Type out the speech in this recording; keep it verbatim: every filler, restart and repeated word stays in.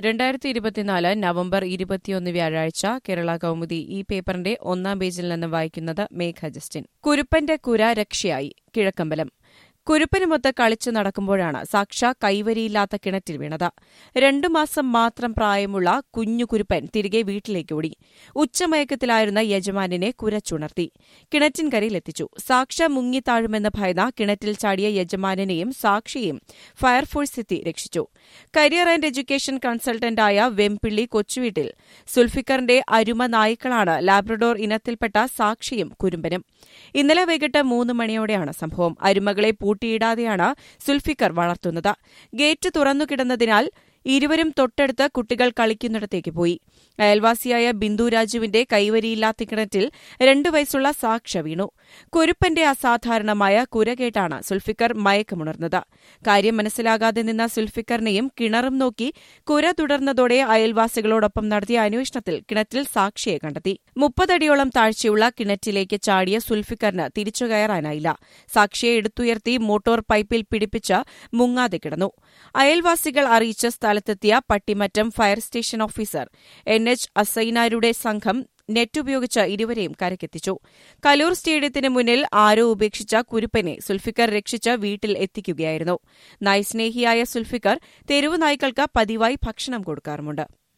രണ്ടായിരത്തി ഇരുപത്തിനാല് നവംബർ ഇരുപത്തിയൊന്ന് വ്യാഴാഴ്ച കേരള കൗമുദി ഈ പേപ്പറിന്റെ ഒന്നാം പേജിൽ നിന്ന് വായിക്കുന്നത് മേഘ ജസ്റ്റിൻ. കുരുപ്പന്റെ കുര രക്ഷയായി. കിഴക്കമ്പലം. കുരുപ്പനുമൊത്ത് കളിച്ചു നടക്കുമ്പോഴാണ് സാക്ഷ കൈവരിയില്ലാത്ത കിണറ്റിൽ വീണത്. രണ്ടു മാസം മാത്രം പ്രായമുള്ള കുഞ്ഞു കുരുപ്പൻ തിരികെ വീട്ടിലേക്ക് ഓടി. ഉച്ചമയക്കത്തിലായിരുന്ന യജമാനെ കുരച്ചുണർത്തി കിണറ്റിൻകരയിലെത്തിച്ചു. സാക്ഷ മുങ്ങിത്താഴുമെന്ന് ഭയന്ന കിണറ്റിൽ ചാടിയ യജമാനെയും സാക്ഷിയെയും ഫയർഫോഴ്സ് എത്തി രക്ഷിച്ചു. കരിയർ ആൻഡ് എഡ്യൂക്കേഷൻ കൺസൾട്ടന്റായ വെമ്പിള്ളി കൊച്ചുവീട്ടിൽ സുൽഫിക്കറിന്റെ അരുമ നായ്ക്കളാണ് ലാബ്രഡോർ ഇനത്തിൽപ്പെട്ട സാക്ഷിയും കുരുമ്പനും. ഇന്നലെ വൈകിട്ട് മൂന്ന് മണിയോടെയാണ് സംഭവം. അരുമകളെ പൂട്ടിയിടാതെയാണ് സുൽഫിക്കർ വളർത്തുന്നത്. ഗേറ്റ് തുറന്നുകിടന്നതിനാൽ ഇരുവരും തൊട്ടടുത്ത് കുട്ടികൾ കളിക്കുന്നിടത്തേക്ക് പോയി. അയൽവാസിയായ ബിന്ദു രാജുവിന്റെ കൈവരിയില്ലാത്ത കിണറ്റിൽ രണ്ടു വയസ്സുള്ള സാക്ഷ വീണു. കുരുപ്പന്റെ അസാധാരണമായ കുര കേട്ടാണ് സുൽഫിക്കർ മയക്കമുണർന്നത്. കാര്യം മനസ്സിലാകാതെ നിന്ന സുൽഫിക്കറിനെയും കിണറും നോക്കി കുര തുടർന്നതോടെ അയൽവാസികളോടൊപ്പം നടത്തിയ അന്വേഷണത്തിൽ കിണറ്റിൽ സാക്ഷിയെ കണ്ടെത്തി. മുപ്പതടിയോളം താഴ്ചയുള്ള കിണറ്റിലേക്ക് ചാടിയ സുൽഫിക്കറിന് തിരിച്ചുകയറാനായില്ല. സാക്ഷിയെ എടുത്തുയർത്തി മോട്ടോർ പൈപ്പിൽ പിടിപ്പിച്ച് മുങ്ങാതെ കിടന്നു. അയൽവാസികൾ അറിയിച്ച സ്ഥലത്തെത്തിയ Pattimattam fire station officer N H അസൈനാരുടെ സംഘം നെറ്റ് ഉപയോഗിച്ച് ഇരുവരെയും കരക്കെത്തിച്ചു. കലൂർ സ്റ്റേഡിയത്തിന് മുന്നിൽ ആരോ ഉപേക്ഷിച്ച കുരുപ്പനെ സുൽഫിക്കർ രക്ഷിച്ച് വീട്ടിൽ എത്തിക്കുകയായിരുന്നു. നായ്സ്നേഹിയായ സുൽഫിക്കർ തെരുവു നായ്ക്കൾക്ക് പതിവായി ഭക്ഷണം കൊടുക്കാറുമുണ്ട്.